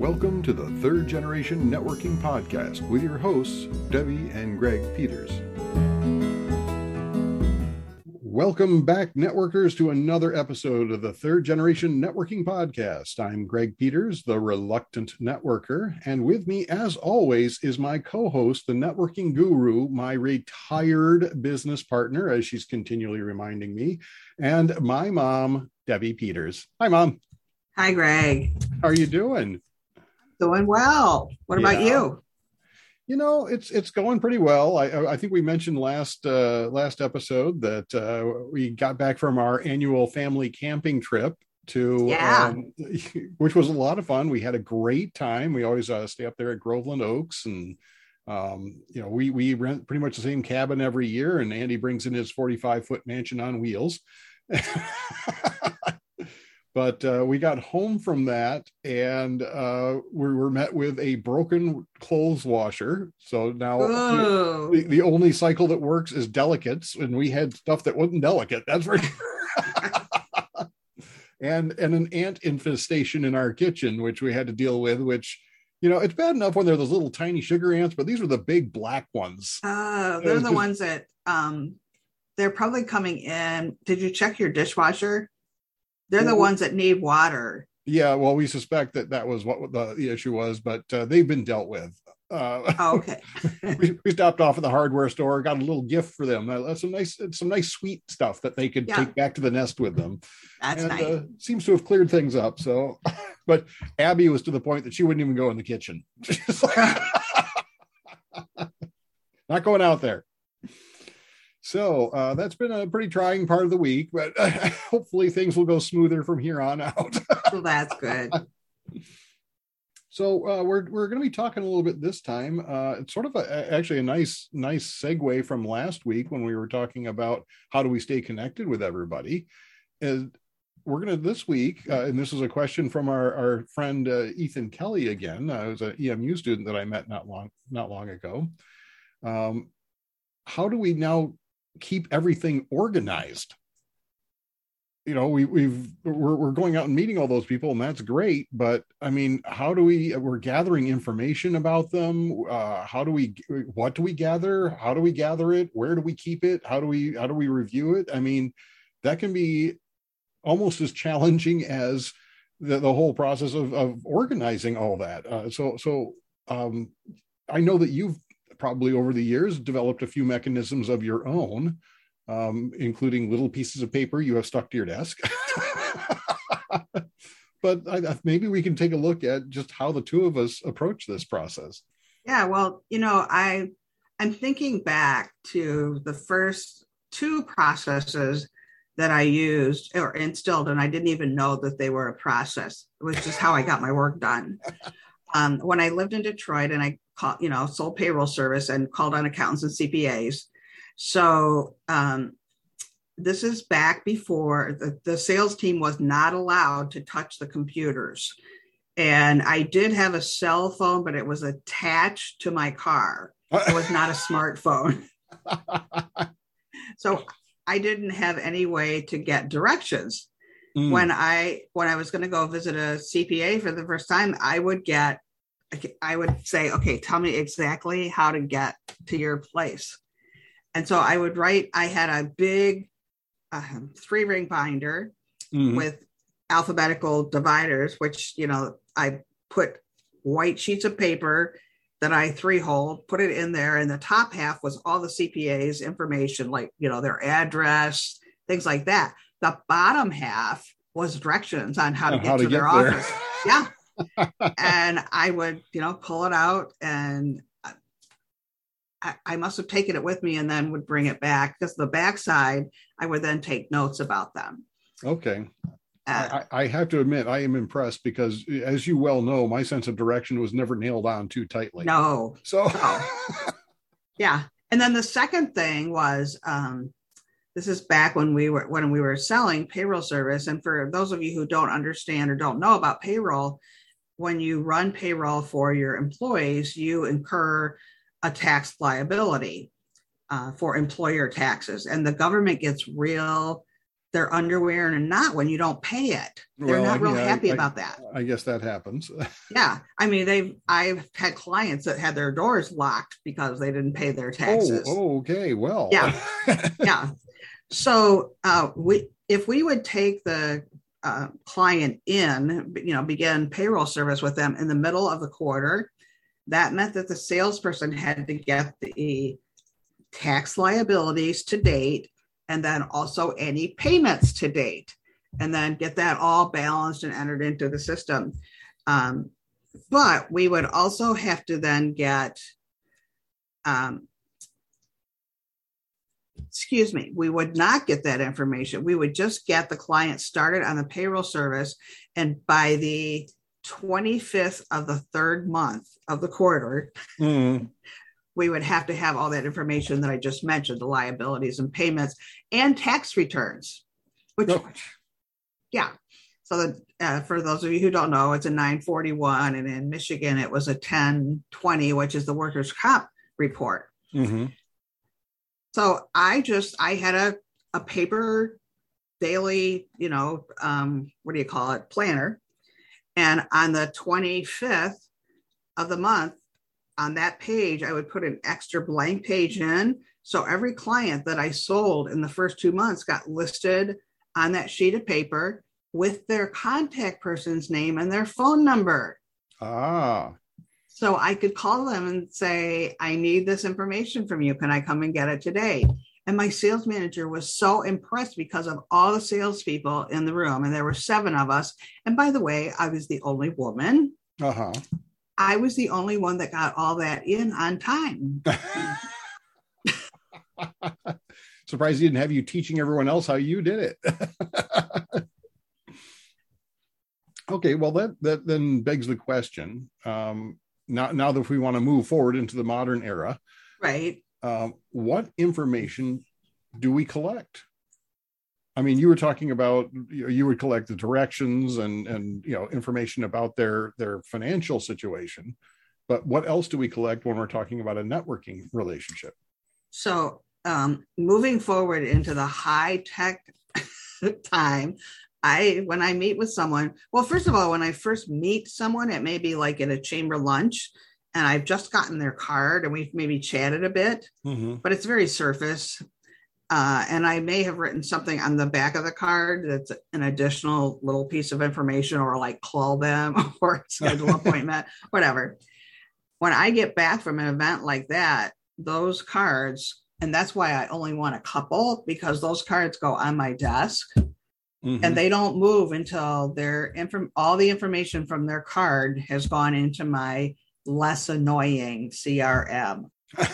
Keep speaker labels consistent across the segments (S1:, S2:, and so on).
S1: Welcome to the Third Generation Networking Podcast with your hosts, Debbie and Greg Peters. Welcome back, networkers, to another episode of the Third Generation Networking Podcast. I'm Greg Peters, the reluctant networker, and with me, as always, is my co-host, the networking guru, my retired business partner, as she's continually reminding me, and my mom, Debbie Peters. Hi, Mom.
S2: Hi, Greg.
S1: How are you doing?
S2: Doing well. What about you?
S1: You know, it's going pretty well. I think we mentioned last episode that we got back from our annual family camping trip which was a lot of fun. We had a great time. We always stay up there at Groveland Oaks, and we rent pretty much the same cabin every year. And Andy brings in his 45-foot mansion on wheels. But we got home from that, and we were met with a broken clothes washer. So now the only cycle that works is delicates, and we had stuff that wasn't delicate. That's for sure. and an ant infestation in our kitchen, which we had to deal with, which, it's bad enough when they're those little tiny sugar ants, but these were the big black ones.
S2: They're the ones that they're probably coming in. Did you check your dishwasher? They're the ones that need water. Yeah, well, we suspect that was what the issue was, but they've been dealt with. Okay.
S1: we stopped off at the hardware store, got a little gift for them. That's some nice sweet stuff that they could take back to the nest with them.
S2: That's nice.
S1: Seems to have cleared things up. So, but Abby was to the point that she wouldn't even go in the kitchen. She's like, not going out there. So that's been a pretty trying part of the week, but hopefully things will go smoother from here on out.
S2: Well, that's good.
S1: So we're going to be talking a little bit this time. It's sort of actually a nice segue from last week when we were talking about how do we stay connected with everybody. And we're going to this week, and this is a question from our friend Ethan Kelly again. It was an EMU student that I met not long ago. How do we now keep everything organized? We're going out and meeting all those people, and that's great, but I mean, we're gathering information about them. What do we gather? How do we gather it? Where do we keep it? How do we review it? I mean, that can be almost as challenging as the whole process of organizing all that. So I know that you've probably over the years developed a few mechanisms of your own, including little pieces of paper you have stuck to your desk. But maybe we can take a look at just how the two of us approach this process.
S2: Yeah, well, I'm thinking back to the first two processes that I used or instilled, and I didn't even know that they were a process. It was just how I got my work done. When I lived in Detroit, and I sold payroll service and called on accountants and CPAs. So this is back before the sales team was not allowed to touch the computers. And I did have a cell phone, but it was attached to my car. It was not a smartphone. So I didn't have any way to get directions. When I was going to go visit a CPA for the first time, I would say, okay, tell me exactly how to get to your place. And so I would write, I had a big 3-ring binder with alphabetical dividers, which, I put white sheets of paper that I 3-holed, put it in there. And the top half was all the CPA's information, like, their address, things like that. The bottom half was directions on how to get to their office. Yeah. And I would, pull it out, and I must have taken it with me and then would bring it back, because the backside, I would then take notes about them.
S1: Okay. I have to admit, I am impressed, because as you well know, my sense of direction was never nailed on too tightly.
S2: No.
S1: So,
S2: yeah. And then the second thing was, this is back when we were selling payroll service. And for those of you who don't understand or don't know about payroll, when you run payroll for your employees, you incur a tax liability for employer taxes. And the government gets real their underwear and not when you don't pay it. They're not real happy about that.
S1: I guess that happens.
S2: Yeah. I mean, I've had clients that had their doors locked because they didn't pay their taxes.
S1: Oh, okay. Well,
S2: yeah. Yeah. So if we would take the client in, begin payroll service with them in the middle of the quarter, that meant that the salesperson had to get the tax liabilities to date, and then also any payments to date, and then get that all balanced and entered into the system. But we would also have to then get, we would not get that information. We would just get the client started on the payroll service. And by the 25th of the third month of the quarter, we would have to have all that information that I just mentioned, the liabilities and payments and tax returns, yeah. So for those of you who don't know, it's a 941, and in Michigan, it was a 1020, which is the workers' comp report. Mm-hmm. So I had a paper daily, planner. And on the 25th of the month, on that page, I would put an extra blank page in. So every client that I sold in the first 2 months got listed on that sheet of paper with their contact person's name and their phone number. So I could call them and say, I need this information from you. Can I come and get it today? And my sales manager was so impressed because of all the salespeople in the room. And there were 7 of us. And by the way, I was the only woman. I was the only one that got all that in on time.
S1: Surprised he didn't have you teaching everyone else how you did it. Okay, well, that then begs the question. Now that we want to move forward into the modern era,
S2: right?
S1: What information do we collect? I mean, you were talking about you would collect the directions and information about their financial situation, but what else do we collect when we're talking about a networking relationship?
S2: So moving forward into the high tech time, when I meet with someone, well, first of all, when I first meet someone, it may be like at a chamber lunch, and I've just gotten their card and we've maybe chatted a bit, but it's very surface. And I may have written something on the back of the card that's an additional little piece of information, or like call them or schedule an appointment, whatever. When I get back from an event like that, those cards, and that's why I only want a couple, because those cards go on my desk. And they don't move until all the information from their card has gone into my less annoying CRM.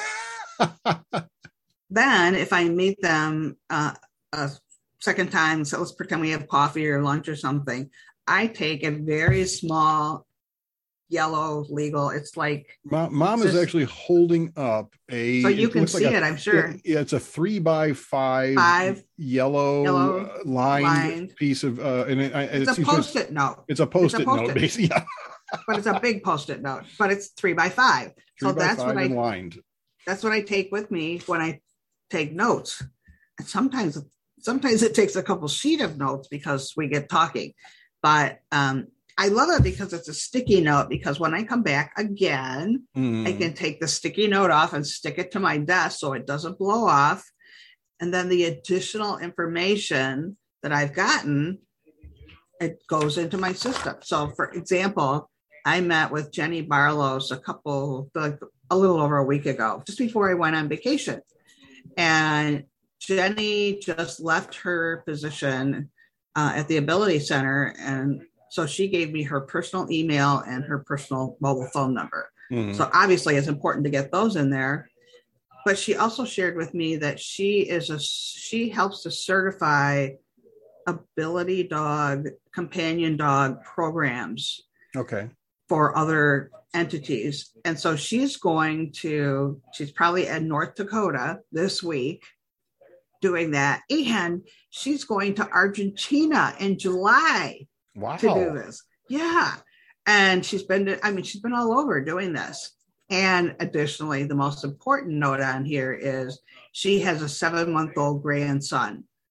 S2: Then if I meet them a second time, so let's pretend we have coffee or lunch or something, I take a very small yellow legal. It's like
S1: mom is actually holding up a,
S2: so you can see it, I'm sure.
S1: It's a 3x5 yellow lined piece of and
S2: it's a post-it note.
S1: It's a post-it note, basically. Yeah.
S2: But it's a big post-it note, but it's 3x5. So that's what lined. That's what I take with me when I take notes. And sometimes it takes a couple sheet of notes because we get talking, but I love it because it's a sticky note, because when I come back again, I can take the sticky note off and stick it to my desk so it doesn't blow off. And then the additional information that I've gotten, it goes into my system. So for example, I met with Jenny Barlows a little over a week ago, just before I went on vacation. And Jenny just left her position at the Ability Center, and so she gave me her personal email and her personal mobile phone number. So obviously it's important to get those in there. But she also shared with me that she helps to certify ability dog, companion dog programs.
S1: Okay.
S2: For other entities. And so she's probably in North Dakota this week doing that. And she's going to Argentina in July.
S1: Wow.
S2: To do this. Yeah. And she's been all over doing this. And additionally, the most important note on here is she has a 7-month-old grandson.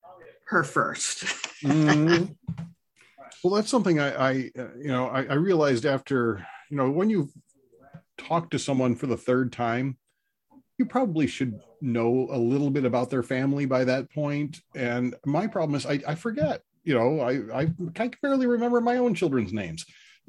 S2: her first.
S1: Mm. Well, that's something I realized after, when you talk to someone for the third time, you probably should know a little bit about their family by that point. And my problem is I forget, I can barely remember my own children's names.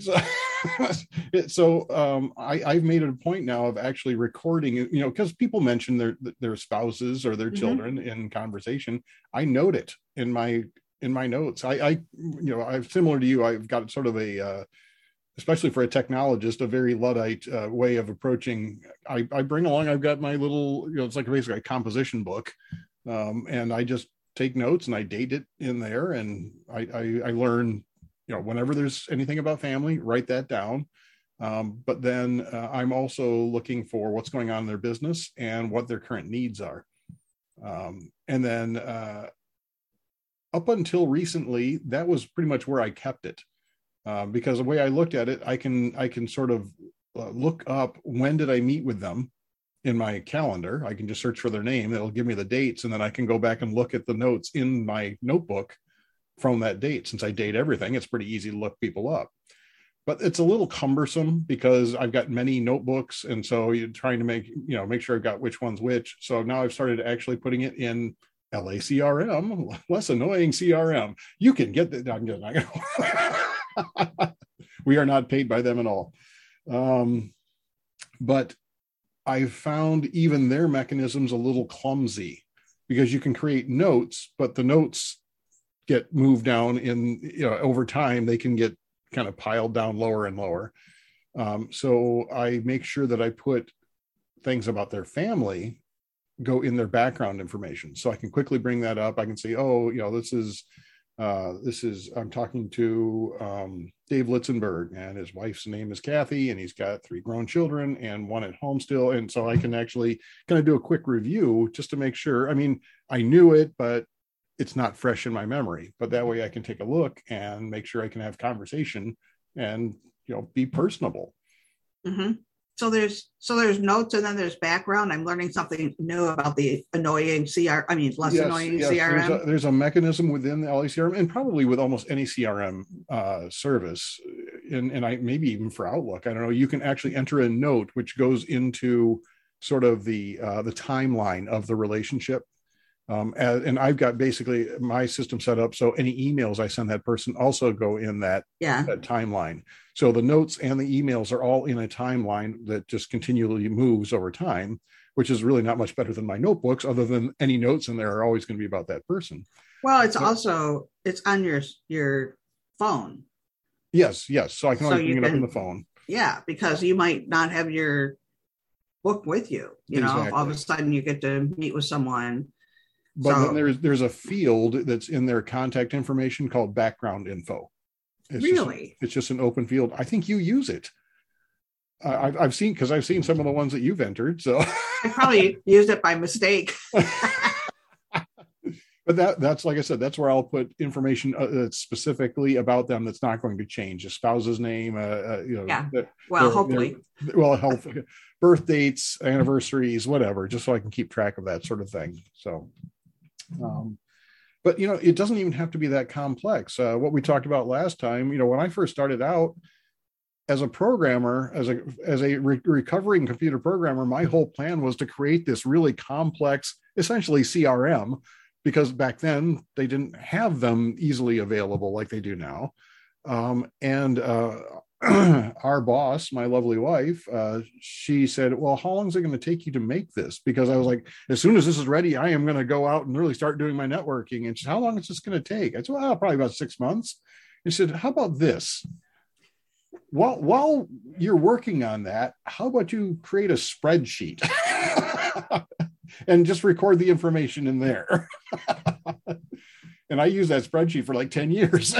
S1: So, I've made it a point now of actually recording, because people mention their spouses or their children in conversation. I note it in my notes. I'm similar to you. I've got sort of especially for a technologist, a very Luddite way of approaching. I bring along, I've got my little, it's like basically a composition book. And I just take notes and I date it in there. And I learn, whenever there's anything about family, write that down. But then I'm also looking for what's going on in their business and what their current needs are. And then up until recently, that was pretty much where I kept it. Because the way I looked at it, I can sort of look up when did I meet with them in my calendar. I can just search for their name. It'll give me the dates. And then I can go back and look at the notes in my notebook from that date. Since I date everything, it's pretty easy to look people up. But it's a little cumbersome because I've got many notebooks. And so you're trying to make sure I've got which one's which. So now I've started actually putting it in LACRM, less annoying CRM. You can get that. I'm just not gonna we are not paid by them at all. But I've found even their mechanisms a little clumsy because you can create notes, but the notes get moved down over time. They can get kind of piled down lower and lower. So I make sure that I put things about their family go in their background information. So I can quickly bring that up. I can say, this is I'm talking to Dave Litzenberg, and his wife's name is Kathy, and he's got 3 grown children and 1 at home still. And so I can actually kind of do a quick review just to make sure. I mean, I knew it, but it's not fresh in my memory. But that way I can take a look and make sure I can have conversation and, be personable.
S2: Mm-hmm. So there's notes, and then there's background. I'm learning something new about the annoying annoying CRM.
S1: There's a mechanism within the LACRM, and probably with almost any CRM service, and I maybe even for Outlook. I don't know. You can actually enter a note which goes into sort of the timeline of the relationship. And I've got basically my system set up so any emails I send that person also go in that timeline. So the notes and the emails are all in a timeline that just continually moves over time, which is really not much better than my notebooks, other than any notes in there are always going to be about that person.
S2: Well, it's on your phone.
S1: Yes. So I can always bring it up in the phone.
S2: Yeah, because you might not have your book with you. Exactly. All of a sudden you get to meet with someone.
S1: But then there's a field that's in their contact information called background info. It's just an open field. I think you use it. I've seen some of the ones that you've entered. So
S2: I probably used it by mistake.
S1: But that's like I said, that's where I'll put information that's specifically about them that's not going to change. A spouse's name,
S2: hopefully.
S1: Health, birth dates, anniversaries, whatever, just so I can keep track of that sort of thing. So. But it doesn't even have to be that complex. What we talked about last time, when I first started out as a programmer, as a recovering computer programmer, my whole plan was to create this really complex, essentially CRM, because back then they didn't have them easily available like they do now. Our boss, my lovely wife, she said, well, how long is it going to take you to make this? Because I was like, as soon as this is ready, I am going to go out and really start doing my networking. And she said, how long is this going to take? I said, well, probably about 6 months. And she said, how about this? While you're working on that, how about you create a spreadsheet and just record the information in there? And I used that spreadsheet for like 10 years.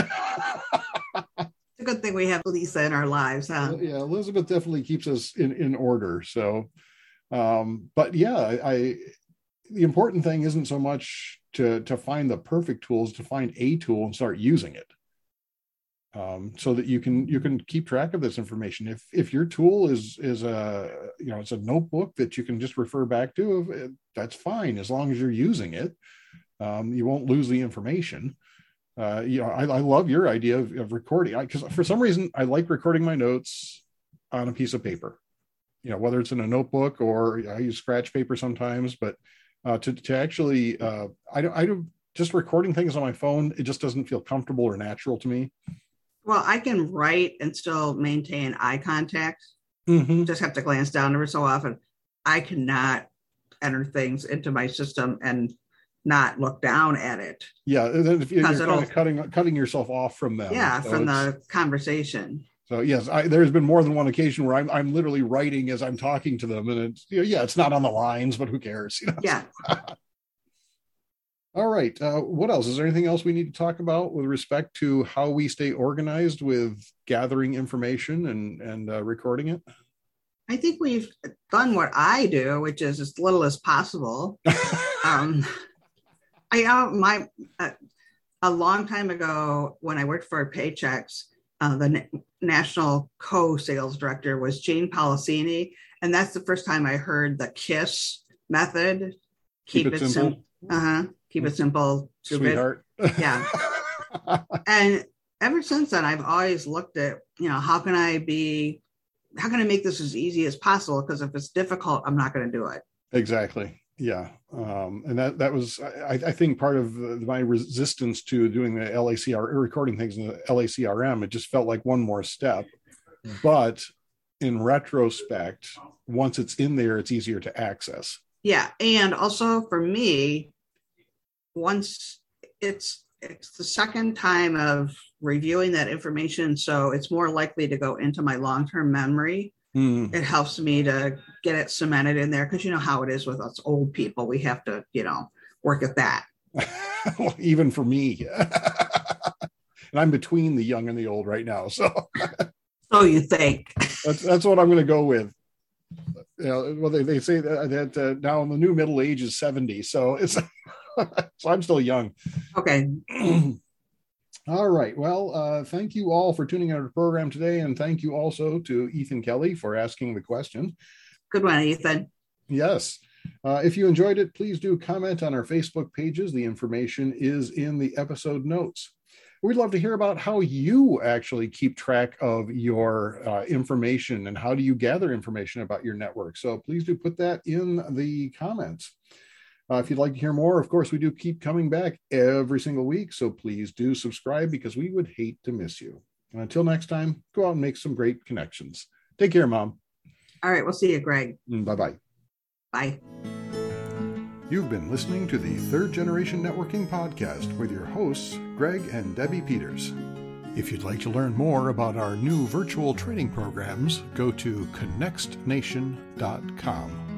S2: A good thing we have Lisa in our lives, huh?
S1: Yeah, Elizabeth definitely keeps us in order. So, but yeah, the important thing isn't so much to find the perfect tools, to find a tool and start using it, so that you can keep track of this information. If your tool is it's a notebook that you can just refer back to, that's fine as long as you're using it. You won't lose the information. I love your idea of recording, because for some reason I like recording my notes on a piece of paper, whether it's in a notebook or I use scratch paper sometimes, but to actually, I don't just recording things on my phone. It just doesn't feel comfortable or natural to me.
S2: Well, I can write and still maintain eye contact.
S1: Mm-hmm.
S2: Just have to glance down every so often. I cannot enter things into my system and not look down at it.
S1: Yeah, if you're kind of cutting yourself off from them.
S2: Yeah, so from the conversation.
S1: So yes, there's been more than one occasion where I'm literally writing as I'm talking to them, and it's it's not on the lines, but who cares?
S2: Yeah.
S1: All right. What else? Is there anything else we need to talk about with respect to how we stay organized with gathering information and recording it?
S2: I think we've done what I do, which is as little as possible. A long time ago, when I worked for Paychex, the national co-sales director was Gene Policini, and that's the first time I heard the KISS method. Keep it simple. Keep it simple, stupid.
S1: Sweetheart.
S2: Yeah. And ever since then, I've always looked at, how can I make this as easy as possible? Because if it's difficult, I'm not going to do it.
S1: Exactly. Yeah. And that was, I think, part of my resistance to doing the LACR, recording things in the LACRM. It just felt like one more step. But in retrospect, once it's in there, it's easier to access.
S2: Yeah. And also for me, once it's the second time of reviewing that information, so it's more likely to go into my long-term memory. It helps me to get it cemented in there, because you know how it is with us old people. We have to, work at that.
S1: Well, even for me. And I'm between the young and the old right now. So
S2: you think.
S1: That's what I'm going to go with. Well, they say that now the new middle age is 70. So it's so I'm still young.
S2: Okay.
S1: All right. Well, thank you all for tuning into the program today. And thank you also to Ethan Kelly for asking the question.
S2: Good one, Ethan.
S1: Yes. If you enjoyed it, please do comment on our Facebook pages. The information is in the episode notes. We'd love to hear about how you actually keep track of your information and how do you gather information about your network. So please do put that in the comments. If you'd like to hear more, of course, we do keep coming back every single week. So please do subscribe, because we would hate to miss you. And until next time, go out and make some great connections. Take care, Mom.
S2: All right. We'll see you, Greg.
S1: Bye-bye.
S2: Bye.
S1: You've been listening to the Third Generation Networking Podcast with your hosts, Greg and Debbie Peters. If you'd like to learn more about our new virtual training programs, go to connextnation.com.